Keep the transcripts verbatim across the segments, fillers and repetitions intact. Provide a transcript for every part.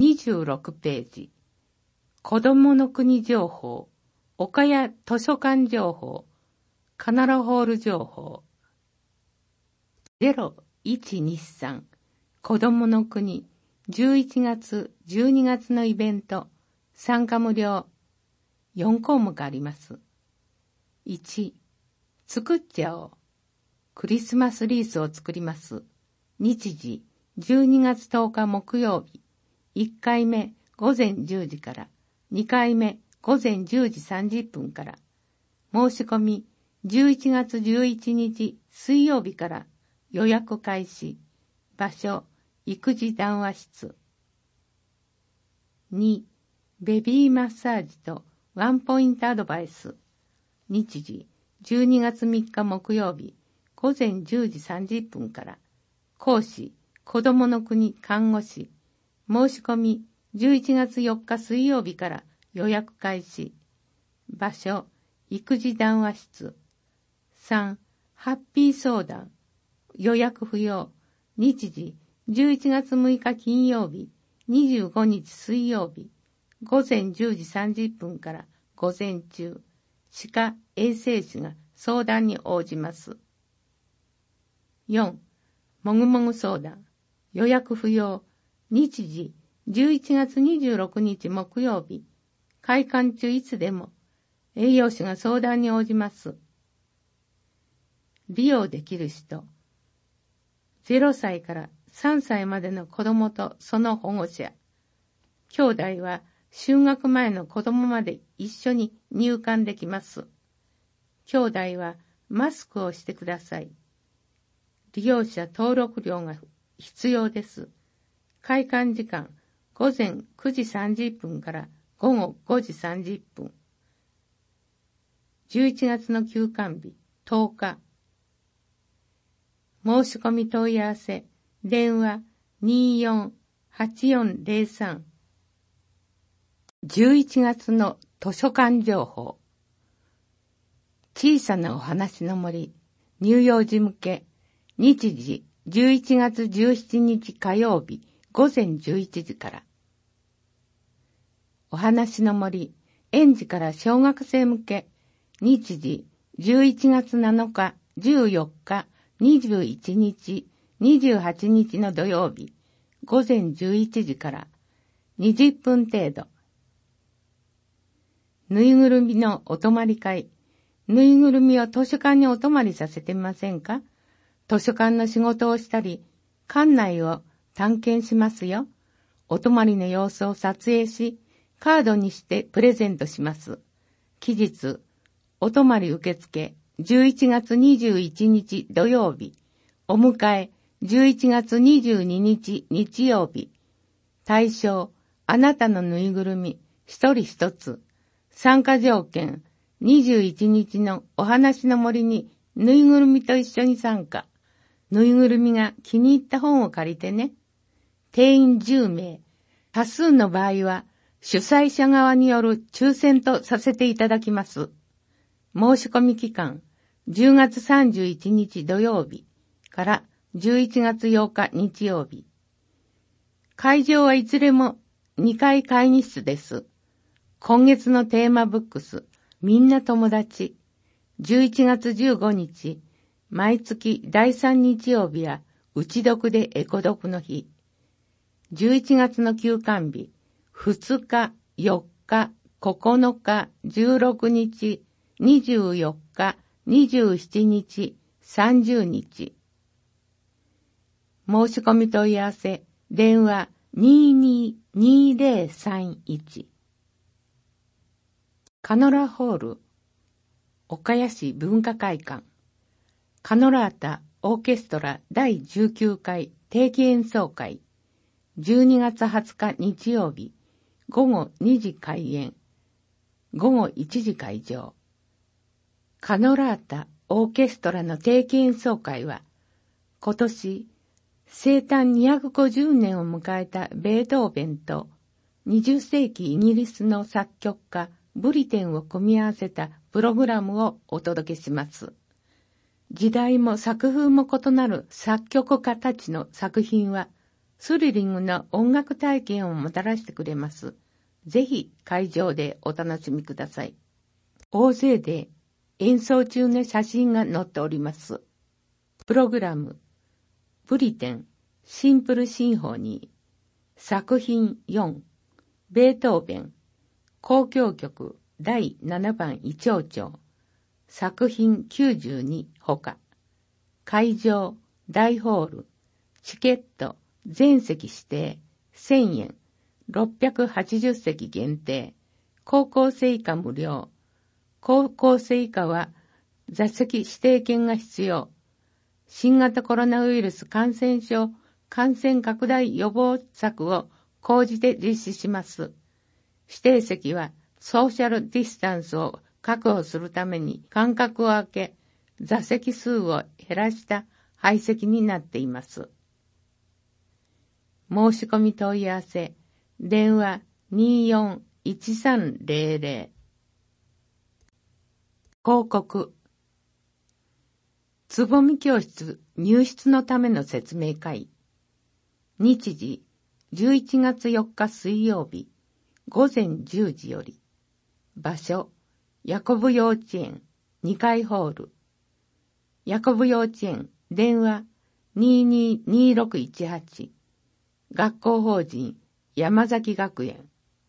にじゅうろくページ。子供の国情報、岡谷図書館情報、カナラホール情報。ゼロいちにさん子供の国じゅういちがつじゅうにがつのイベント参加無料よん項目あります。いち作っちゃおう。クリスマスリースを作ります。日時じゅうにがつとおか木曜日。いっかいめごぜんじゅうじからにかいめごぜんじゅうじさんじゅっぷんから。申し込みじゅういちがつじゅういちにち水曜日から予約開始。場所育児談話室。にベビーマッサージとワンポイントアドバイス。日時じゅうにがつみっか木曜日ごぜんじゅうじさんじゅっぷんから。講師子どもの国看護師。申し込みじゅういちがつよっか水曜日から予約開始。場所育児談話室。さんハッピー相談。予約不要。日時じゅういちがつむいか金曜日にじゅうごにち水曜日ごぜんじゅうじさんじゅっぷんから午前中。歯科衛生士が相談に応じます。よんもぐもぐ相談。予約不要。日時じゅういちがつにじゅうろくにち木曜日。開館中いつでも栄養士が相談に応じます。利用できる人。ゼロさいからさんさいまでの子供とその保護者。兄弟は就学前の子供まで一緒に入館できます。兄弟はマスクをしてください。利用者登録料が必要です。開館時間ごぜんくじさんじゅっぷんからごごごじさんじゅっぷん。じゅういちがつの休館日とおか。申し込み問い合わせ、電話にーよんはちよんぜろさん。じゅういちがつの図書館情報。小さなお話の森、乳幼児向け、日時じゅういちがつじゅうしちにち火曜日ごぜんじゅういちじから。お話の森、園児から小学生向け、日時じゅういちがつなのか、じゅうよっか、にじゅういちにち、にじゅうはちにちの土曜日、ごぜんじゅういちじからにじゅっぷん程度。ぬいぐるみのお泊まり会。ぬいぐるみを図書館にお泊まりさせてみませんか？図書館の仕事をしたり、館内を探検しますよ。お泊まりの様子を撮影し、カードにしてプレゼントします。期日、お泊まり受付、じゅういちがつにじゅういちにち土曜日。お迎え、じゅういちがつにじゅうににち日曜日。対象、あなたのぬいぐるみ、一人一つ。参加条件、にじゅういちにちのお話の森にぬいぐるみと一緒に参加。ぬいぐるみが気に入った本を借りてね。定員じゅうめい。多数の場合は主催者側による抽選とさせていただきます。申し込み期間、じゅうがつさんじゅういちにち土曜日からじゅういちがつようか日曜日。会場はいずれもにかい会議室です。今月のテーマブックス、みんな友達。じゅういちがつじゅうごにち、毎月だいさん日曜日は、うち読でエコ読の日。じゅういちがつの休館日、ふつか、よっか、ここのか、じゅうろくにち、にじゅうよっか、にじゅうしちにち、さんじゅうにち。申し込み問い合わせ、電話にーにーにーぜろさんいち。カノラホール、岡谷市文化会館、カノラータオーケストラだいじゅうきゅうかい定期演奏会、じゅうにがつはつか日曜日、ごごにじ開演、ごごいちじ会場。カノラータオーケストラの定期演奏会は、今年、生誕にひゃくごじゅうねんを迎えたベートーベンと、にじゅっせいきイギリスの作曲家、ブリテンを組み合わせたプログラムをお届けします。時代も作風も異なる作曲家たちの作品は、 スリリングな音楽体験をもたらしてくれます。ぜひ会場でお楽しみください。大勢で演奏中の写真が載っております。プログラム、ブリテン、シンプルシンフォニー、作品よん、ベートーベン、交響曲だいななばん異長調、作品きゅうじゅうにほか、会場、大ホール、チケット、全席指定、せんえん、ろっぴゃくはちじゅっせき限定、高校生以下無料、高校生以下は座席指定券が必要。新型コロナウイルス感染症感染拡大予防策を講じて実施します。指定席はソーシャルディスタンスを確保するために間隔を空け、座席数を減らした配席になっています。申し込み問い合わせ、電話 にーよんいちさんぜろぜろ。広告。つぼみ教室入室のための説明会。日時、じゅういちがつよっか水曜日、ごぜんじゅうじより。場所、ヤコブ幼稚園、にかいホール。ヤコブ幼稚園、電話、にーにーにーろくいちはち。学校法人、山崎学園。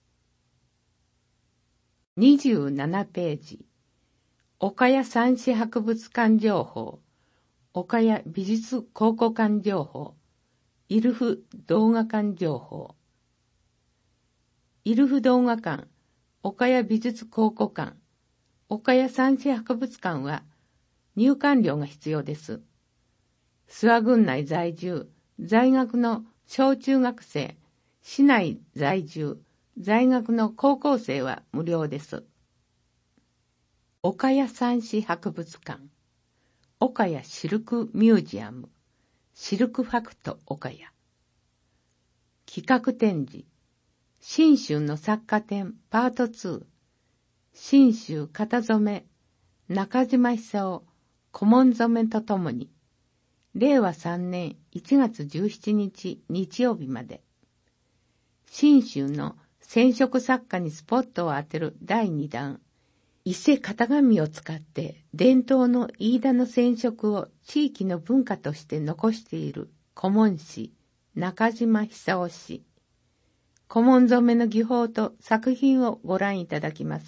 にじゅうななページ。岡谷三市博物館情報、岡谷美術考古館情報、イルフ動画館情報。イルフ動画館、岡谷美術考古館、岡谷三市博物館は入館料が必要です。諏訪郡内在住、在学の小中学生、市内在住、在学の高校生は無料です。岡谷三市博物館、岡谷シルクミュージアム、シルクファクト岡谷。企画展示、信州の作家展パートツー、信州型染め、中島久夫、古文染めとともに、れいわさんねんいちがつじゅうしちにち日曜日まで、信州の染色作家にスポットを当てるだいにだん、伊勢型紙を使って伝統の飯田の染色を地域の文化として残している古文師中島久夫氏。古文染めの技法と作品をご覧いただきます。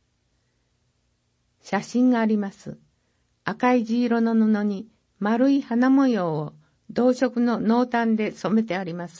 写真があります。赤い地色の布に丸い花模様を同色の濃淡で染めてあります。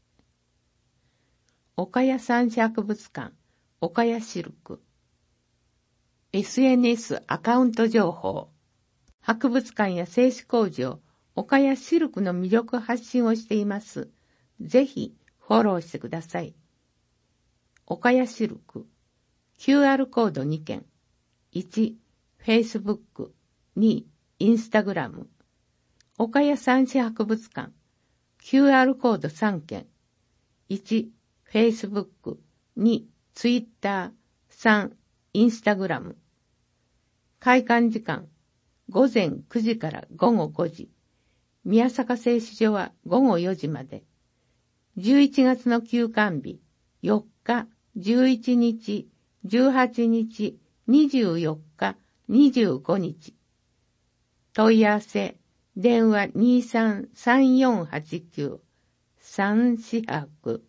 岡谷三市博物館、岡谷シルク。エスエヌエス アカウント情報。博物館や製紙工場、岡谷シルクの魅力発信をしています。ぜひフォローしてください。岡谷シルク。キューアール コードにけん。いち、Facebook。に、Instagram。岡谷三市博物館。キューアール コードさんけん。いち、Facebook。に、Twitter。さん、Instagram。開館時間、ごぜんくじからごごごじ。宮坂製糸所はごごよじまで。じゅういちがつの休館日、よっか、じゅういちにち、じゅうはちにち、にじゅうよっか、にじゅうごにち。問い合わせ、電話 にーさんさんよんはちきゅう、三市博。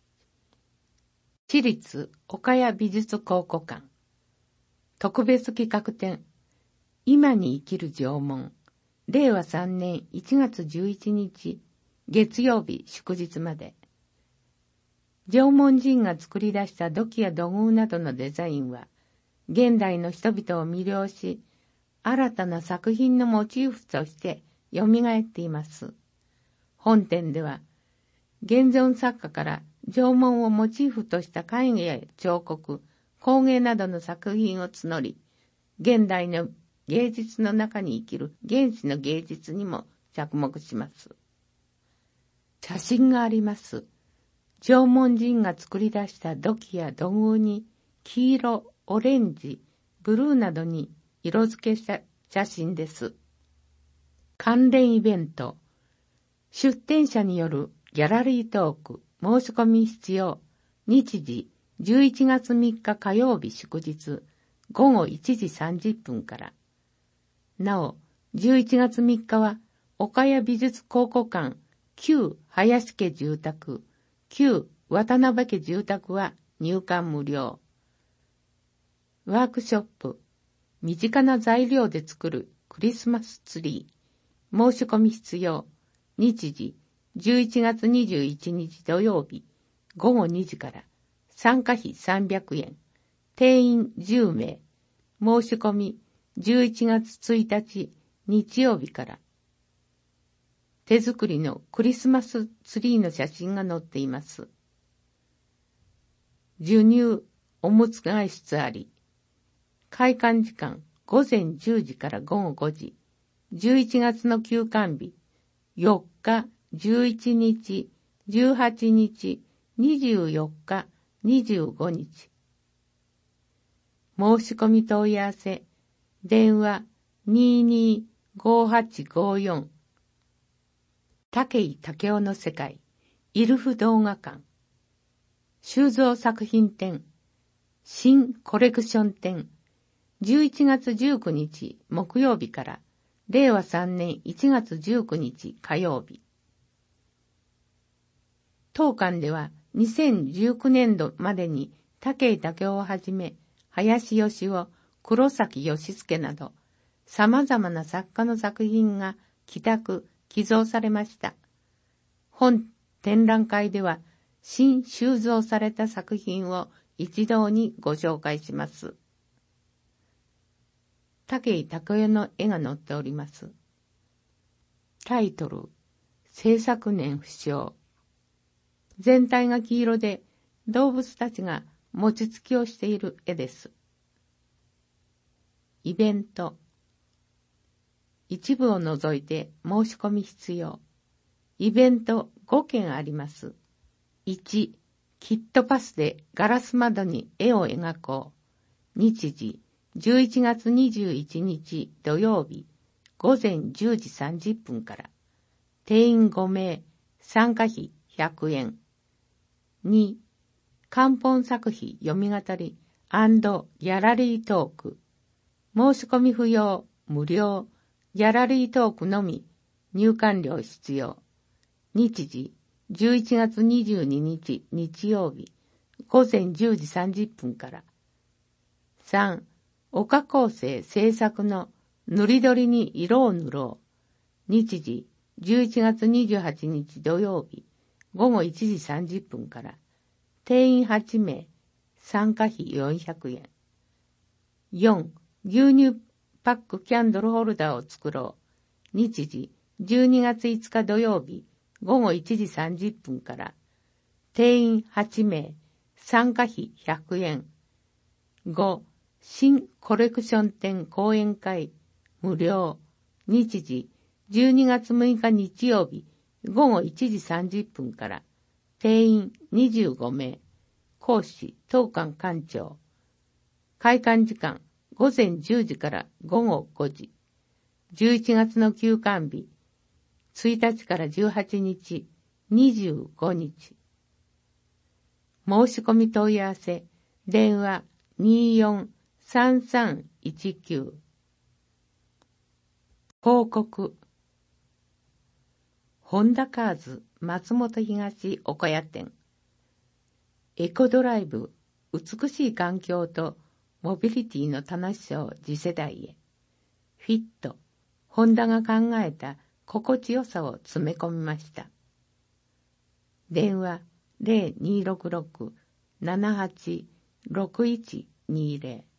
市立岡谷美術考古館。特別企画展、今に生きる縄文、れいわさんねんいちがつじゅういちにち、月曜日祝日まで。縄文人が作り出した土器や土偶などのデザインは、現代の人々を魅了し、新たな作品のモチーフとして蘇っています。本展では、現存作家から縄文をモチーフとした絵画や彫刻、工芸などの作品を募り、現代の芸術の中に生きる原始の芸術にも着目します。写真があります。縄文人が作り出した土器や土偶に黄色、オレンジ、ブルーなどに色付けした写真です。関連イベント、出展者によるギャラリートーク、申し込み必要。日時、じゅういちがつみっか火曜日祝日、ごごいちじさんじゅっぷんから。なお、じゅういちがつみっかは、岡谷美術考古館、旧林家住宅、旧渡辺家住宅は入館無料。ワークショップ、身近な材料で作るクリスマスツリー、申し込み必要。日時、じゅういちがつにじゅういちにち土曜日、ごごにじから。参加費さんびゃくえん。定員じゅうめい。申し込みじゅういちがつついたち日曜日から。手作りのクリスマスツリーの写真が載っています。授乳、おむつ外出あり。開館時間ごぜんじゅうじからごごごじ。じゅういちがつの休館日、よっか、じゅういちにち、じゅうはちにち、にじゅうよっか、にじゅうごにち。申し込み問い合わせ、電話にーにーごーはちごーよん。武井武雄の世界、イルフ動画館。収蔵作品展、新コレクション展、じゅういちがつじゅうくにち木曜日から、れいわさんねんいちがつじゅうくにち火曜日。当館ではにせんじゅうきゅうねんどまでに武井武雄をはじめ、林義雄、黒崎義介など、様々な作家の作品が寄託、寄贈されました。本展覧会では、新収蔵された作品を一堂にご紹介します。武井武雄の絵が載っております。タイトル、制作年不詳。全体が黄色で動物たちが餅つきをしている絵です。イベント。一部を除いて申し込み必要。イベントごけんあります。いち、キットパスでガラス窓に絵を描こう。日時、じゅういちがつにじゅういちにち土曜日、ごぜんじゅうじさんじゅっぷんから。定員ごめい、参加費ひゃくえん。に、漢本作品読み語り&ギャラリートーク。申し込み不要、無料、ギャラリートークのみ、入館料必要。日時、じゅういちがつにじゅうににち日曜日、ごぜんじゅうじさんじゅっぷんから。さん、岡構成制作の塗り取りに色を塗ろう。日時、じゅういちがつにじゅうはちにち土曜日、ごごいちじさんじゅっぷんから。定員はちめい、参加費よんひゃくえん。よん、牛乳パックキャンドルホルダーを作ろう。日時、じゅうにがついつか土曜日、ごごいちじさんじゅっぷんから。定員はちめい、参加費ひゃくえん。ご、新コレクション展講演会、無料。日時、じゅうにがつむいか日曜日、ごごいちじさんじゅっぷんから。定員にじゅうごめい。講師、当館館長。開館時間、ごぜんじゅうじからごごごじ。じゅういちがつの休館日、ついたちからじゅうはちにち、にじゅうごにち。申し込み問い合わせ、電話にーよんさんさんいちきゅう。広告。ホンダカーズ松本東岡谷店。エコドライブ、美しい環境とモビリティの楽しさを次世代へ。フィット、ホンダが考えた心地よさを詰め込みました。電話ゼロにーろくろく ななはち ろくいちにーゼロ。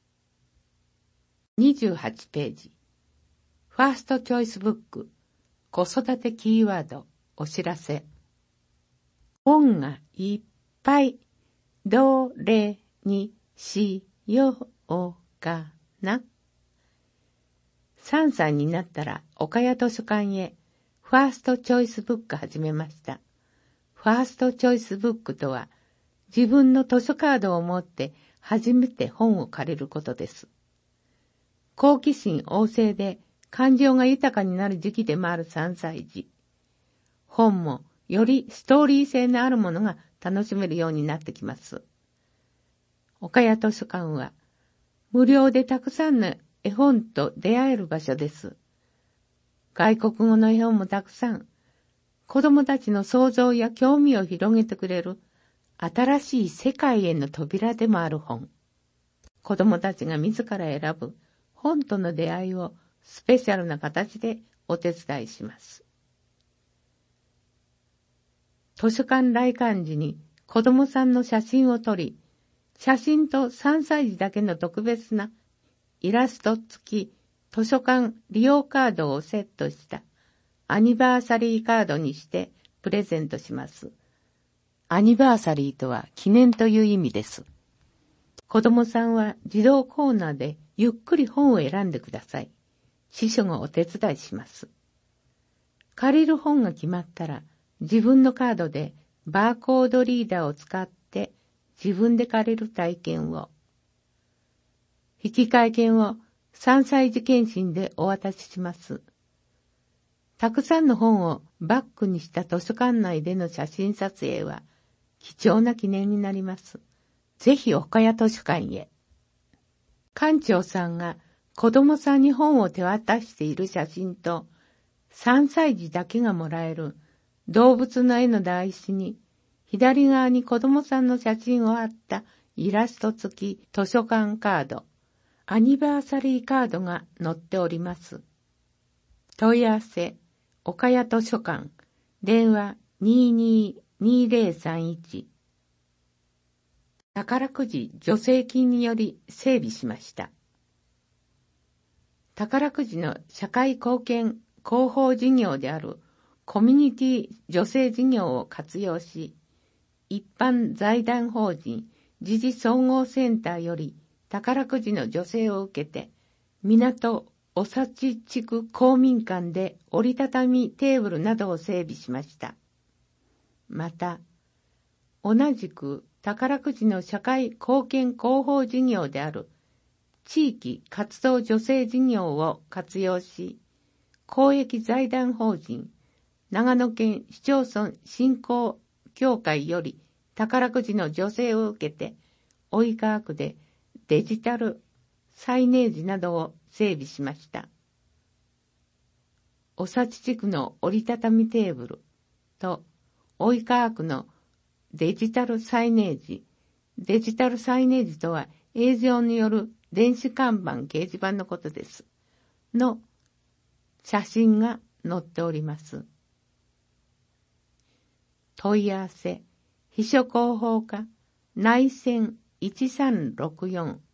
にじゅうはちページ。ファーストチョイスブック、子育てキーワード、お知らせ。本がいっぱい、どれにしようかな。さんさいになったら岡谷図書館へファーストチョイスブック始めました。ファーストチョイスブックとは、自分の図書カードを持って初めて本を借りることです。好奇心旺盛で感情が豊かになる時期でもあるさんさい児。本もよりストーリー性のあるものが楽しめるようになってきます。岡谷図書館は無料でたくさんの絵本と出会える場所です。外国語の絵本もたくさん、子供たちの想像や興味を広げてくれる新しい世界への扉でもある本。子供たちが自ら選ぶ本との出会いをスペシャルな形でお手伝いします。図書館来館時に子供さんの写真を撮り、写真とさんさい児だけの特別なイラスト付き図書館利用カードをセットしたアニバーサリーカードにしてプレゼントします。アニバーサリーとは記念という意味です。子供さんは児童コーナーでゆっくり本を選んでください。司書がお手伝いします。借りる本が決まったら自分のカードでバーコードリーダーを使って自分で借りる体験を。引換券をさんさい児検診でお渡しします。たくさんの本をバックにした図書館内での写真撮影は貴重な記念になります。ぜひ岡谷図書館へ。館長さんが子供さんに本を手渡している写真とさんさい児だけがもらえる動物の絵の台紙に左側に子供さんの写真を貼ったイラスト付き図書館カード、アニバーサリーカードが載っております。問い合わせ、岡谷図書館、電話 にーにーにーぜろさんいち。宝くじ助成金により整備しました。宝くじの社会貢献広報事業であるコミュニティ助成事業を活用し、一般財団法人時事総合センターより宝くじの助成を受けて、港おさち地区公民館で折りたたみテーブルなどを整備しました。また、同じく宝くじの社会貢献広報事業である地域活動助成事業を活用し、公益財団法人長野県市町村振興協会より宝くじの助成を受けて、及川区でデジタルサイネージなどを整備しました。おさち地区の折りたたみテーブルと及川区のデジタルサイネージ。デジタルサイネージとは映像による電子看板掲示板のことです。の写真が載っております。問い合わせ、秘書広報課内線いちさんろくよん。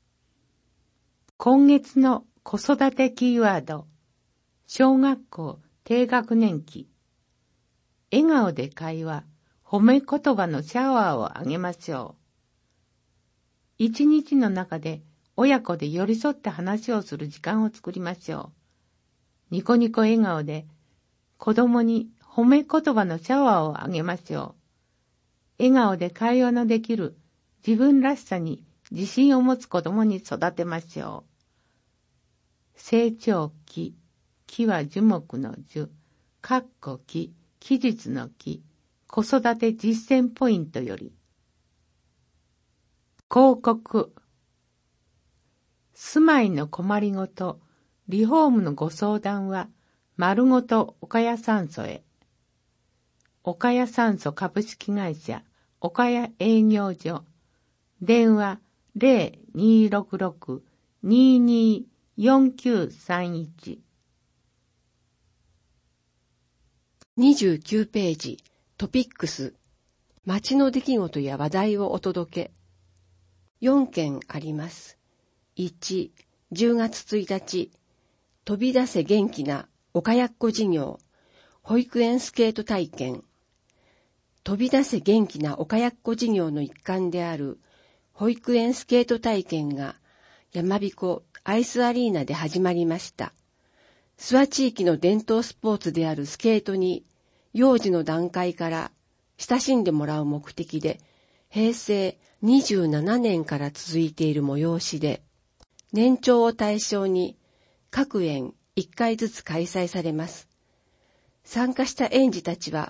今月の子育てキーワード、小学校低学年期。笑顔で会話、褒め言葉のシャワーをあげましょう。一日の中で親子で寄り添って話をする時間を作りましょう。ニコニコ笑顔で子供に褒め言葉のシャワーをあげましょう。笑顔で会話のできる自分らしさに自信を持つ子供に育てましょう。成長期、期は樹木の樹、かっこ期、期日の期、子育て実践ポイントより。広告。住まいの困りごと、リフォームのご相談は、丸ごと岡谷酸素へ。岡谷酸素株式会社、岡谷営業所。電話 ゼロにーろくろく にーにーよんきゅうさんいち。 にじゅうきゅうページ、トピックス。街の出来事や話題をお届け。よんけんあります。いち、じゅうがつついたち、飛び出せ元気な岡谷っ子事業、保育園スケート体験。飛び出せ元気な岡谷っ子事業の一環である保育園スケート体験が山彦アイスアリーナで始まりました。諏訪地域の伝統スポーツであるスケートに幼児の段階から親しんでもらう目的で平成にじゅうななねんから続いている催しで、年長を対象に各園いっかいずつ開催されます。参加した園児たちは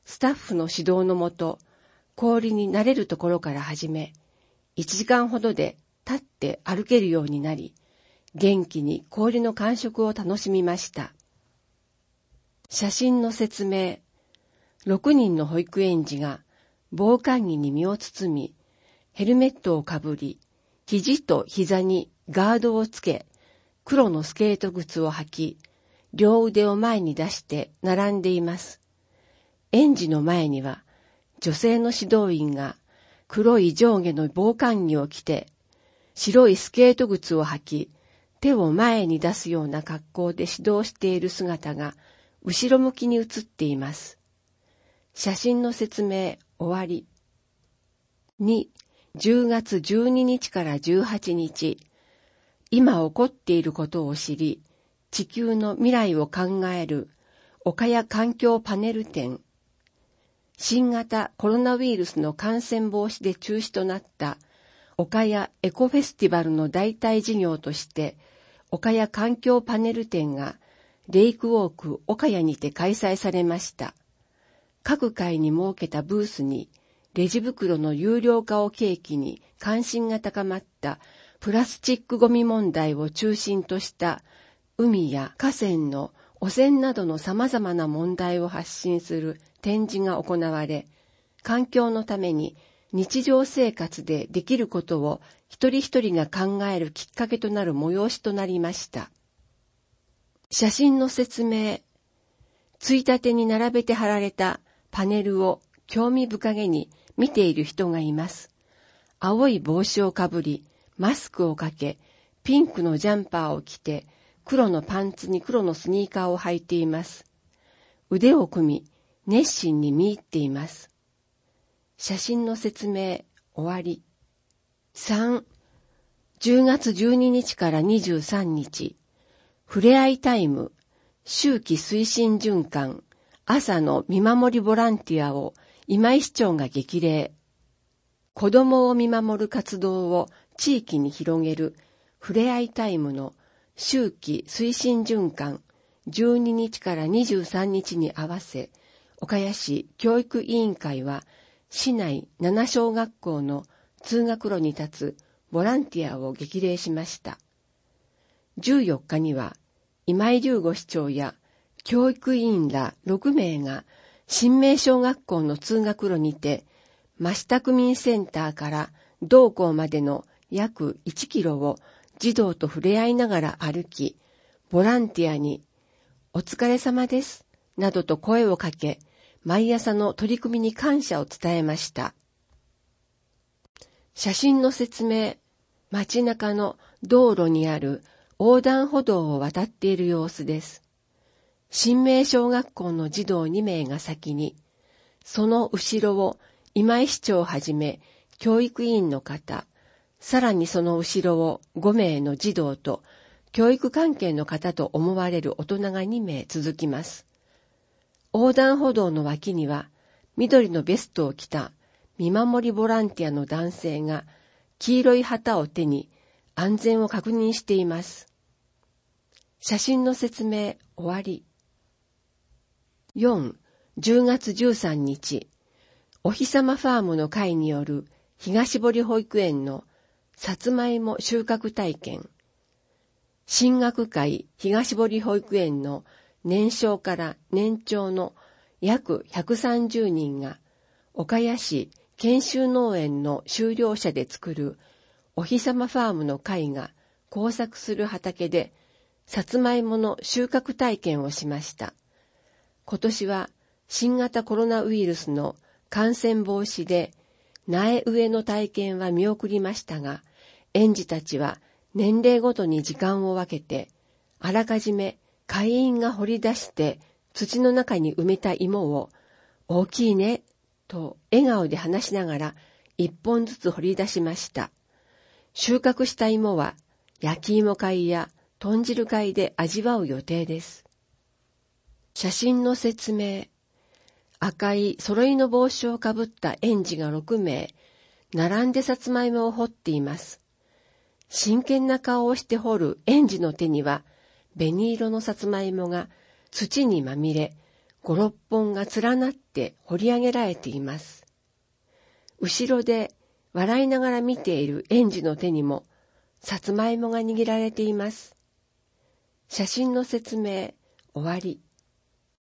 スタッフの指導のもと、氷に慣れるところから始め、いちじかんほどで立って歩けるようになり、元気に氷の感触を楽しみました。写真の説明。ろくにんの保育園児が防寒着に身を包み、ヘルメットをかぶり、肘と膝にガードをつけ、黒のスケート靴を履き、両腕を前に出して並んでいます。園児の前には、女性の指導員が黒い上下の防寒着を着て、白いスケート靴を履き、手を前に出すような格好で指導している姿が後ろ向きに写っています。写真の説明終わり。に、じゅうがつじゅうににちからじゅうはちにち、今起こっていることを知り、地球の未来を考える岡谷環境パネル展。新型コロナウイルスの感染防止で中止となった岡谷エコフェスティバルの代替事業として岡谷環境パネル展がレイクウォーク岡谷にて開催されました。各階に設けたブースにレジ袋の有料化を契機に関心が高まったプラスチックゴミ問題を中心とした海や河川の汚染などの様々な問題を発信する展示が行われ、環境のために日常生活でできることを一人一人が考えるきっかけとなる催しとなりました。写真の説明。ついたてに並べて貼られたパネルを興味深げに見ている人がいます。青い帽子をかぶり、マスクをかけ、ピンクのジャンパーを着て、黒のパンツに黒のスニーカーを履いています。腕を組み、熱心に見入っています。写真の説明終わり。さん、じゅうがつじゅうににちからにじゅうさんにち、ふれあいタイム、秋季推進循環、朝の見守りボランティアを今井市長が激励。子供を見守る活動を地域に広げるふれあいタイムの秋季推進循環じゅうににちからにじゅうさんにちに合わせ、岡谷市教育委員会は市内ななしょうがっこうの通学路に立つボランティアを激励しました。じゅうよっかには今井隆吾市長や教育委員らろくめいが新明小学校の通学路にて真下区民センターから同校までの約いちキロを児童と触れ合いながら歩き、ボランティアにお疲れ様ですなどと声をかけ、毎朝の取り組みに感謝を伝えました。写真の説明。街中の道路にある横断歩道を渡っている様子です。新明小学校の児童にめいが先に、その後ろを今井市長をはじめ教育委員の方、さらにその後ろをごめいの児童と教育関係の方と思われる大人がにめい続きます。横断歩道の脇には緑のベストを着た見守りボランティアの男性が黄色い旗を手に安全を確認しています。写真の説明終わり。よん、じゅうがつじゅうさんにち、おひさまファームの会による東堀保育園のさつまいも収穫体験。進学会東堀保育園の年少から年長の約ひゃくさんじゅうにんが岡谷市研修農園の修了者で作るおひさまファームの会が工作する畑でさつまいもの収穫体験をしました。今年は新型コロナウイルスの感染防止で苗植えの体験は見送りましたが、園児たちは年齢ごとに時間を分けて、あらかじめ会員が掘り出して土の中に埋めた芋を大きいねと笑顔で話しながら一本ずつ掘り出しました。収穫した芋は焼き芋会や豚汁会で味わう予定です。写真の説明。赤い揃いの帽子をかぶった園児がろくめい、並んでさつまいもを掘っています。真剣な顔をして掘る園児の手には、紅色のさつまいもが土にまみれ、ご、ろっぽんが連なっって掘り上げられています。後ろで笑いながら見ている園児の手にもさつまいもが握られています。写真の説明終わり。